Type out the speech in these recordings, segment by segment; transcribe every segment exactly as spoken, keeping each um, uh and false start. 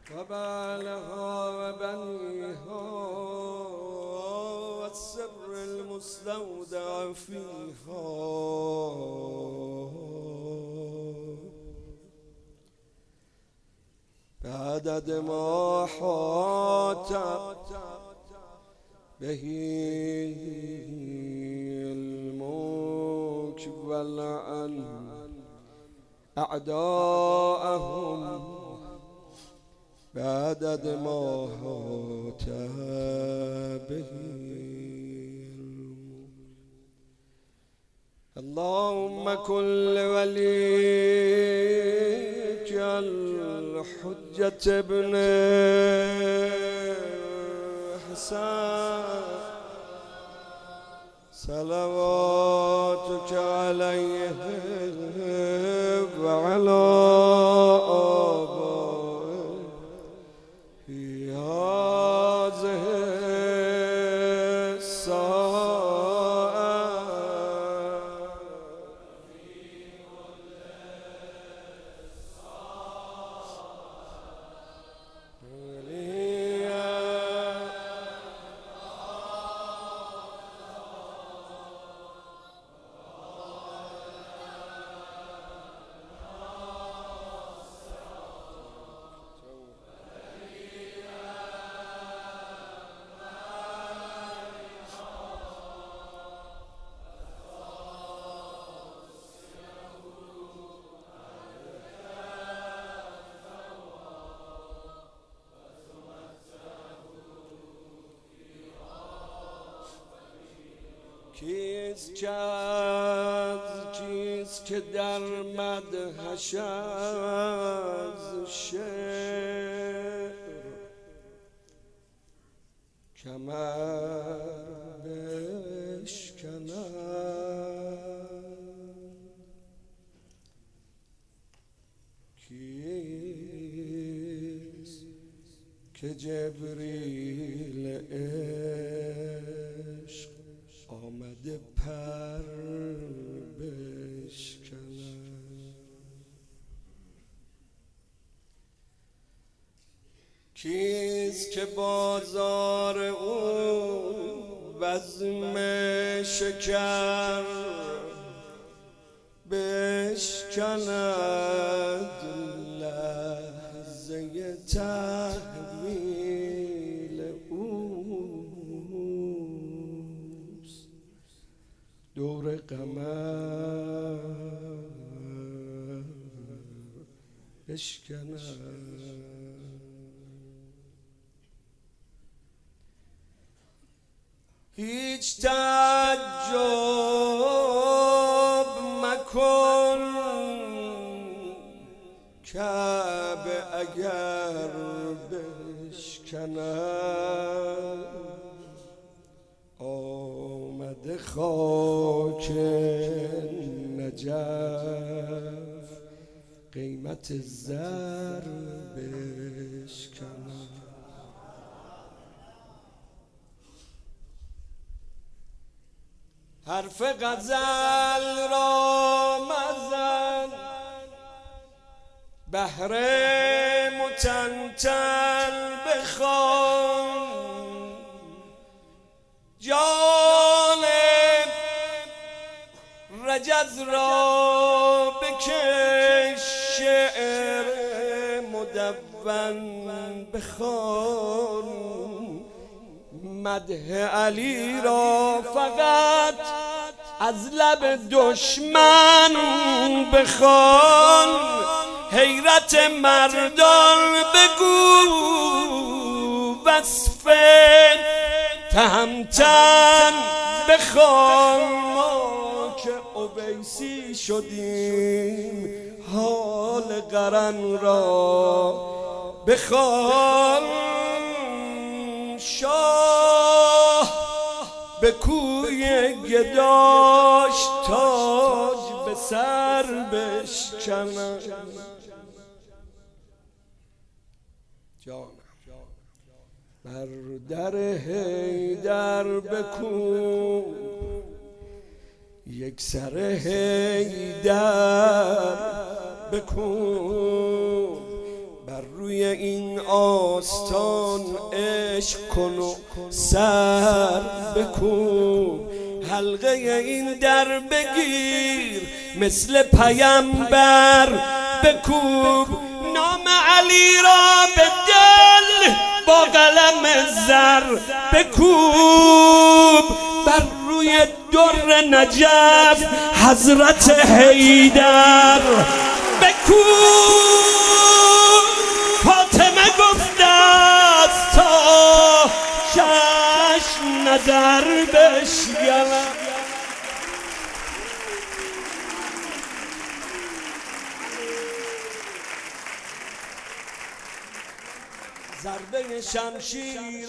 و بعلها و بنیها و السر المستودع فیها بعدد ما حاط به الملك ولعن أعداءهم بعدد ما حاط به. اللهم كن لوليك الحجة ابن حسن صلواتك عليه وعلى آبائه في هذه الساعة کیست که از کیست که در مدحش از شعر کمر بشکند؟ کیست که جبریل عشق آمده پر بشکند؟ کیست که بازار او بزم شکر بشکند؟ لحظه تحویل اوست دور قمر بشکند. هیچ تعجب مکن کعبه اگر بشکند، آمده خاک نجف قیمت زر بشکند. حرف غزل را مزن بهر متنتن بخوان، جان رجز را بکش شعر مدون بخوان، مدح علی را فقط از لب دشمن بخوان، حیرت مردان بگو وصف تهمتن بخوان. ما که اویسی شدیم حال قرن را بخوان، شاه به کوی گداش تاج به سر بشکند. جانم بر در حیدر بکوب یک سر حیدر بکوب، بر روی این آستان عشق کن و سر بکوب، حلقه این در بگیر مثل پیمبر بکوب، نام علی را به دل با قلم زر بکوب، بر روی در نجف حضرت حیدر بکوب. فاطمه گفته است تا چشم نظر بشکنم، ضربه شمشیر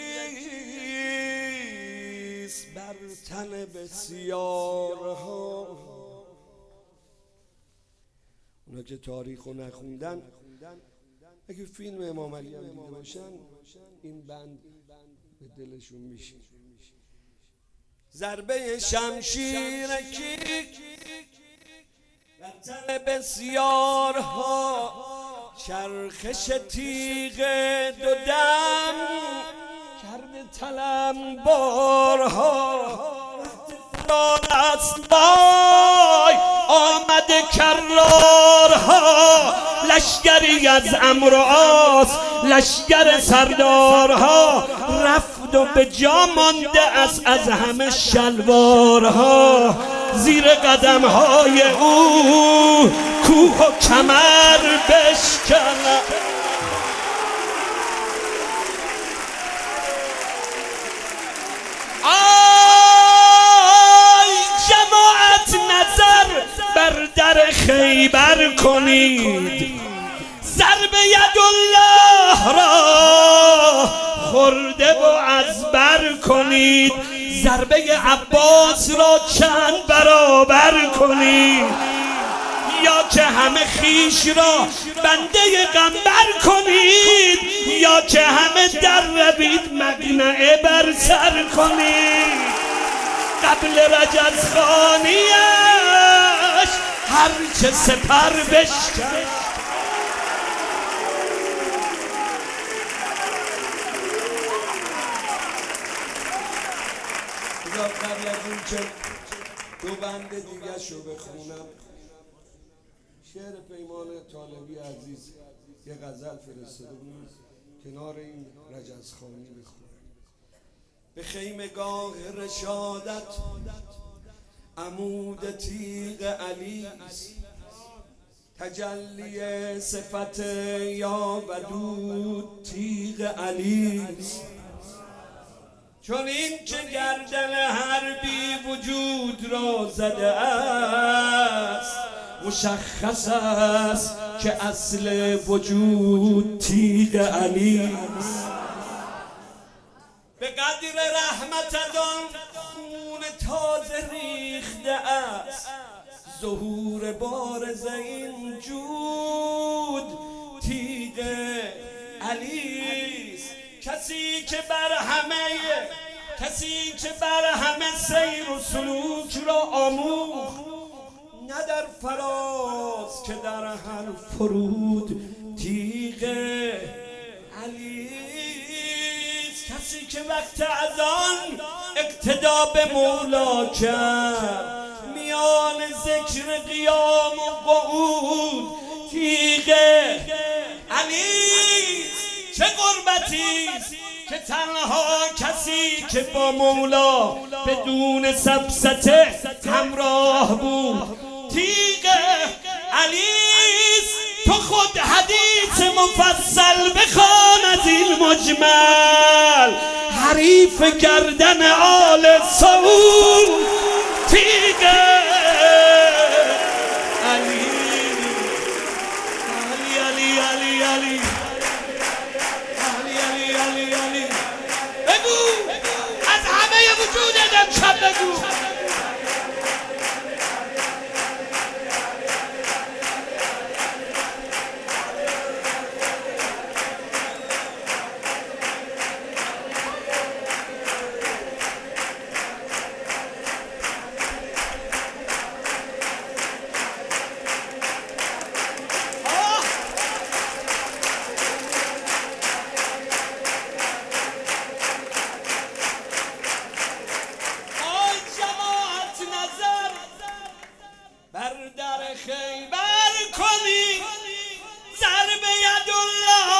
کیست بر تن بسیارها. اونا که تاریخو نخوندن اگه فیلم امام علی هم دیده باشن این بند به دلشون میشه. ضربه شمشیر کیست بر تن بسیارها، چرخش تیغ دو دم کرده تلم بارها، است بای آمده کرارها، لشگری از عمرو و عاص لشگر سردارها، رفت و به جا مانده است از همه شلوارها، زیر قدم های او کوه و کمر بشکنم. آی جماعت نظر بر در خیبر کنید، ضرب یدالله را خورده و از بر کنید، ضربه عباس را چند برابر کنید، یا که همه خیش را بنده قنبر کنید، یا که همه در روید مقنعه بر سر کنید. قبل رجزخانیش هرچه سپر بشکن. قبل از این که دو بند دیگه شو بخونم، شعر پیمان طالبی عزیز یه غزل فرستاده بود کنار این رجزخانی بخونم. به خیمگاه رشادت عمود تیغ علیست، تجلی صفت یا ودود تیغ علیست، چون این که گردن هر بی وجود را زده است، مشخص است که اصل وجود تیغ علی است. به قدر رحمت از آن خون تازه ریخته است، ظهور بارز این جود تیغ علی است. کسی که بر همه کسی که بر همه سیر و سلوک را آموخت، نه در فراز که در هر فرود تیغ علی است. کسی که وقت از آن اقتدا به مولا کرد، میان ذکر قیام و قعود تیغ علی است. چه غربتی است که تنها کسی که با مولا بدون سبسته همراه بود تیغ علی است. تو خود حدیث مفصل بخوان از این مجمل، حریف گردن آل سعود تیغ علی علی علی علی علی. بگو از همه وجودت امشب بگو خیبر کنی ضربه یدالله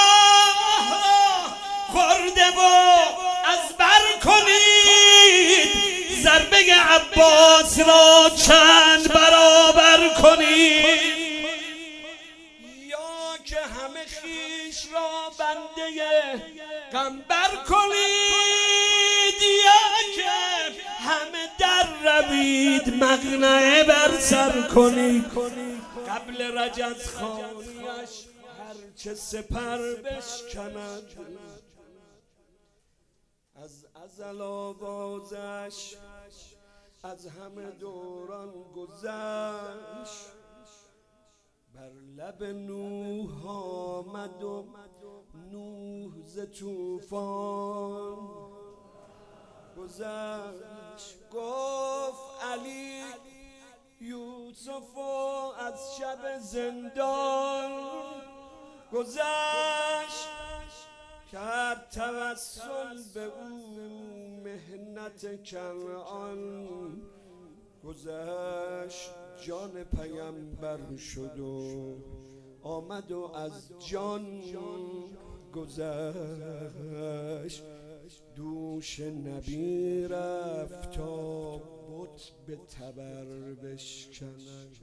خورده و از بر کنید ضربه عباس را چند برابر کنید یا که همه خیش را بنده قنبر کنید یا که همه در روید مقنعه بر سر کنید قبل رجز خانیش هرچه سپر بشکند از ازل آغازش از همه دوران گذشت بر لب نوح آمد و نوح ز طوفان گذشت گفت علی یوسف از شب زندان گذشت کرد توسل به او مهنت کنعان گذشت جان پیامبر شد و آمد و از جان گذشت دوش نبی رفت تا بت به تبر بشکند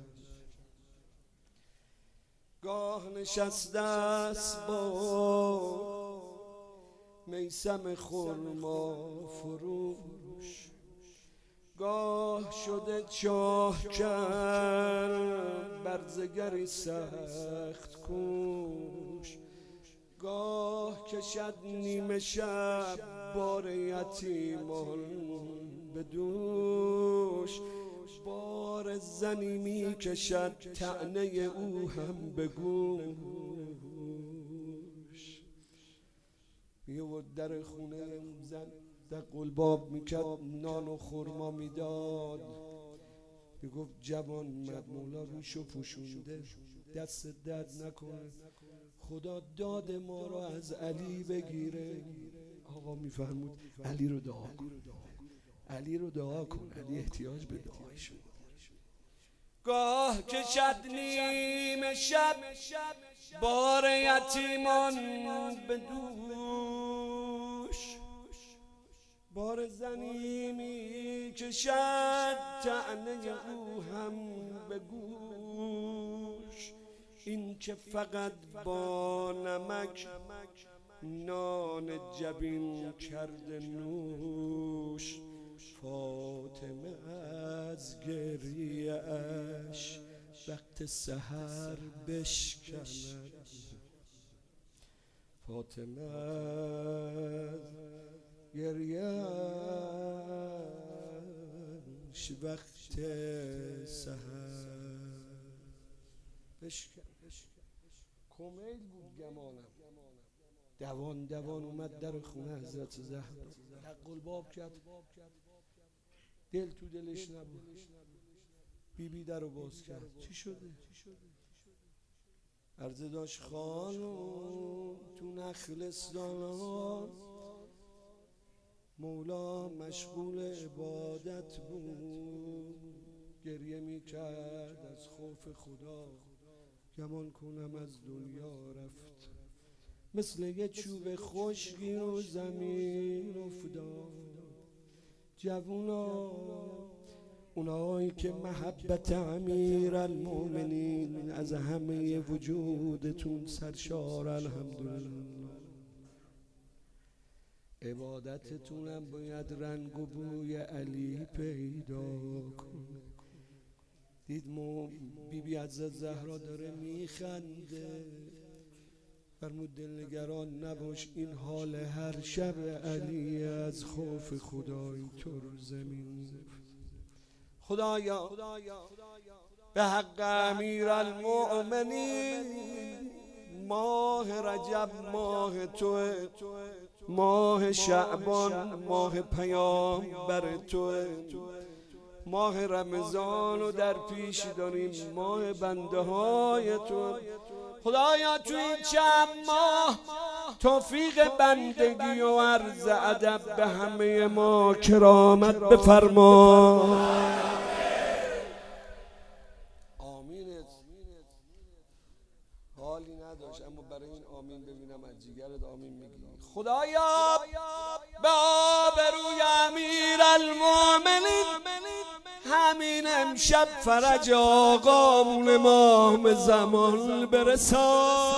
گاه نشسته است با میسم خرما فروش گاه شده چاه کرد برزگری سخت کوش گاه کشد نیمه شب بار یتیمان به دوش بار زنی می کشد طعنه او هم به گوش می‌آورد در خونه زن دق الباب میکرد نان و خرما میداد میگفت جوان مد مولا روشو پوشونده دست درد نکنه خدا داد ما رو از علی بگیره آقا میفرمود علی رو دعا کن علی رو دعا کن علی احتیاج به دعای شما گاه کشد نیمه شب بار یتیمان به دوش بار زنی می کشد طعنه او هم به گوش این که فقط با نمک نان جبین کرده نوش فاطمه از گریه اش وقت سحر بشکند فاطمه از گریه اش وقت سحر بشکند کمیل بود گمانم دوان دوان اومد در خونه حضرت زهرا دق الباب کرد دل تو دلش نبود بی بی در رو باز کرد چی شده؟ عرضه داشت خانم تو نخلستان مولا مشغول عبادت بود گریه می کرد از خوف خدا گمان کنم از دنیا رفت مثل یه چوب خشکی و زمین افتاد جوونا اونایی که محبت امیر المؤمنین از همه وجودتون سرشار الحمدلله عبادتتونم باید رنگ و بوی علی پیدا کنه دید مو بی بی حضرت زهرا داره میخنده فرمود دلنگران نباش این حال هر شب علی از خوف خدا اینطور زمین خدایا به حق امیر المؤمنین ماه رجب ماه توه ماه شعبان ماه پیامبر توه ماه رمضان رو در پیش داریم ماه بنده های تو خدایا تو این چند ماه توفیق بندگی و عرض ادب به همه ما کرامت بفرما. حالی نداشت، اما برای این آمین ببینم از جیگرت آمین میگی. خدایا به آبروی امیرالمومنین همین امشب فرج آقامون امام زمان برسان.